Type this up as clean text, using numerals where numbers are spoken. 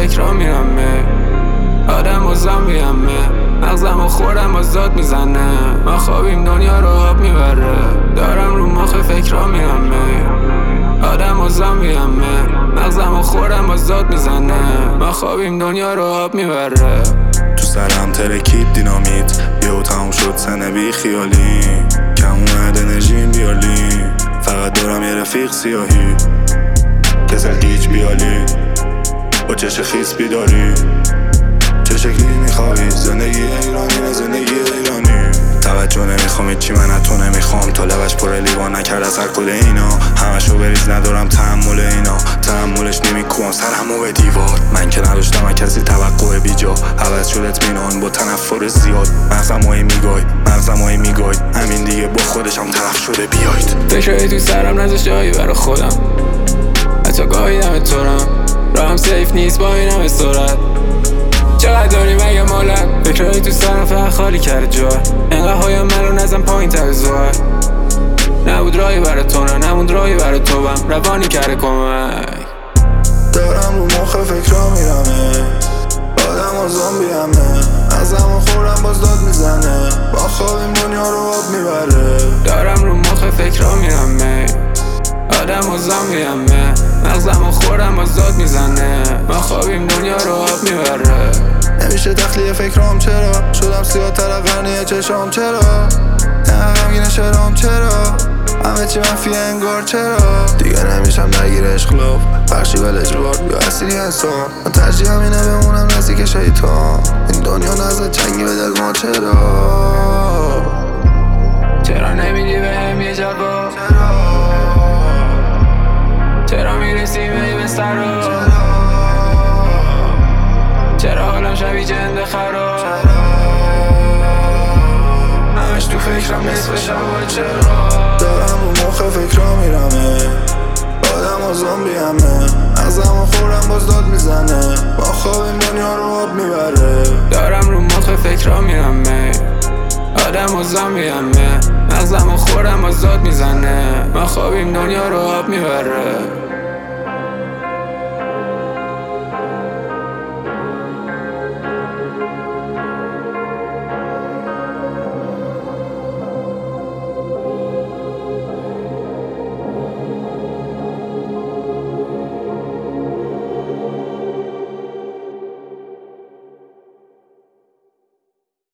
فکرها میرم آدم و زامبیم مغزم و خورم آزاد میزنه ما خوابیم دنیا رو آب میبره دارم رو مخ فکرها میرم آدم و زامبیم مغزم و خورم آزاد میزنه ما خوابیم دنیا رو آب میبره تو سرم ترکید دینامیت یهو تموم شد سنه بی خیالی کم اومد انرژیم بیالی فقط دارم یه رفیق سیاهی کسل گیج بیالی با چش خیس بیداری چه شکلی میخوابی زندگی ایرانی نه زندگی ایرانی توجه نمیخوام چی من از تو نمیخوام تا لبش پر لیوان نکرد از هر کل اینا همشو بریز ندارم تحمل اینا تحملش نمیکنم سرمو به دیوار من که نداشتم از کسی توقع بیجا عوض شد اطمینان با تنفر زیاد مغزمایی میگای همین دیگه با خودشم طرف شده بیاید فکرهایی تو سرم نذاشت جایی برا خودم حتی گاهی دم تورم راهم سیف نیست با این همه سرعت چقدر داری مگه مالت فکرهایی تو سرم فقط خالی کرده جا انقدر هایم منو نزن پایین تر زوار نبود راهی برا تو نموند راهی برا تو بم روانی کرده کمک دارم رو مخ فکرها میرمه آدم و زامبیمه ازم و خورم باز داد میزنه با خوابیم دنیا رو آب میبره دارم رو مخ فکرها میرم آدم و زامبیمه مغزم و خورم آزاد میزنه ما خوابیم دنیا رو آب میبره نمیشه تخلیه فکرام چرا شدم سیاه تر قرنیه چشام چرا غمگین شرام چرا همه چی منفی انگار چرا دیگه نمیشم درگیر عشق لوف بخشی و اجبار یا اصیلی انسان من ترجیح همینه بمونم نزدیک شیطان این دنیا نزد چنگی به دل ما چرا نمیدی بهم یه جواب چرا میرسی به سرا چرا حالم شبیه جنده خراب همش تو فکرم نصف شبا چرا دارم رو مخ فکرها میرمه آدم و زامبیمه ازم و خورم باز داد میزنه با خوابیم دنیا رو آب میبره دارم رو مخ فکرها میرم آدم و زامبیمه مغزم و خورم آزاد میزنه ما خوابیم دنیا رو آب میبره